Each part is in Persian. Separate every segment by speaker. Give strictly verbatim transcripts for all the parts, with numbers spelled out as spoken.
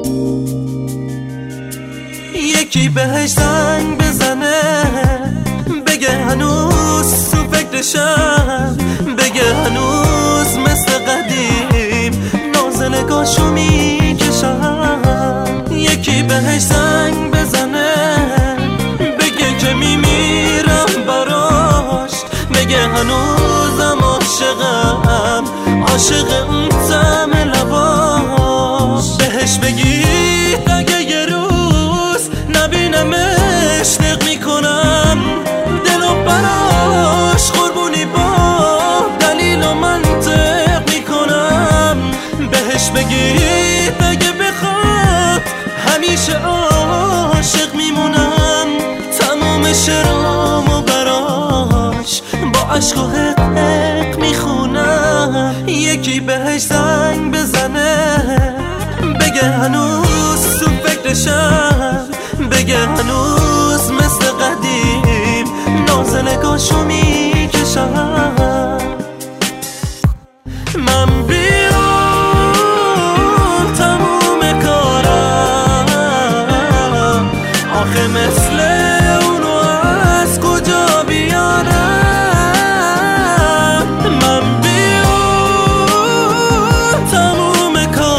Speaker 1: یکی بهش زنگ بزنه بگه هنوز تو فکرشم، بگه هنوز مثل قدیم نازنگاشو میکشم. یکی بهش زنگ بزنه بگه که میمیرم براش، بگه هنوزم عاشقم، عاشق اون طعم لباش. بهش بگید اگه یه روز نبینمش دق میکنم، دلو براش قربونی با دلیل و منطق میکنم. بهش بگید اگه بخواد همیشه عاشق میمونم، تمام شرامو براش با عشق و حق حق میخونم. یکی بهش زنگ بزنه بگه هنوز تو فکرشم، بگه هنوز مثل قدیم نازنگاشو میکشم. من بیام تموم کارم، آخه مثل اونو از کجا بیارم. من بیام تموم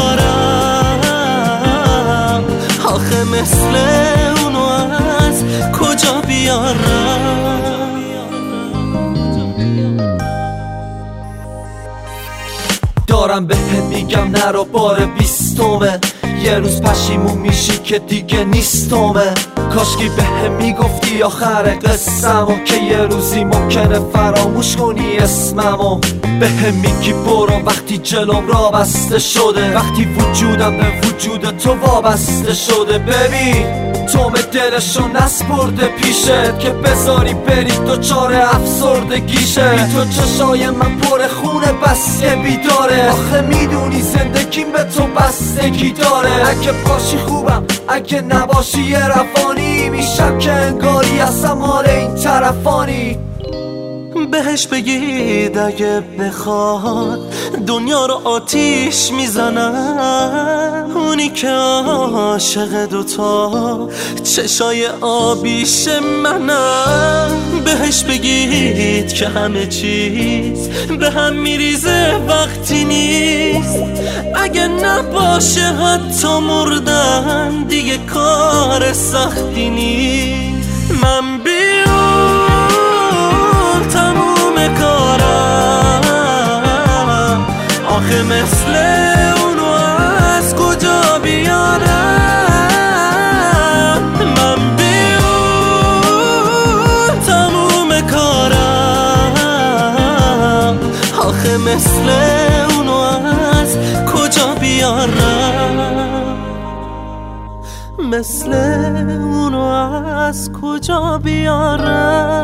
Speaker 1: کارم، آخه مثل اونو از کجا بیارم.
Speaker 2: دارم بهت میگم نرو بار بیستمه، یه روز پشیمون میشی که دیگه نیستمه. کاشکی بهم میگفتی آخر قصمو که یه روزی ممکنه فراموش کنی اسممو. بهم میگی برو وقتی جلوم را بسته شده، وقتی وجودم به وجود تو وابسته شده. ببین توم دلشو نسپرده پیشت که بذاری بری دوچار افسردگیشه. بی تو چشای من پر خونه بس که بیداره، آخه میدونی زندگیم به تو بستگی داره. اگه باشی خوبم، اگه نباشی یه رفانی میشم که انگاری اصلا مال این طرفانی.
Speaker 1: بهش بگید اگه بخواد دنیا رو آتیش میزنم، اونی که عاشق دوتا چشای آبیش منم. بهش بگید که همه چیز به هم میریزه وقتی نیست، اگه نباشه حتی مردن دیگه کار سختی نیست. من بیام تموم کارم، آخه مثل اونو از کجا بیارم. من بیام تموم کارم، آخه مثل اونو از کجا بیارم، مثل اونو از کجا بیارم.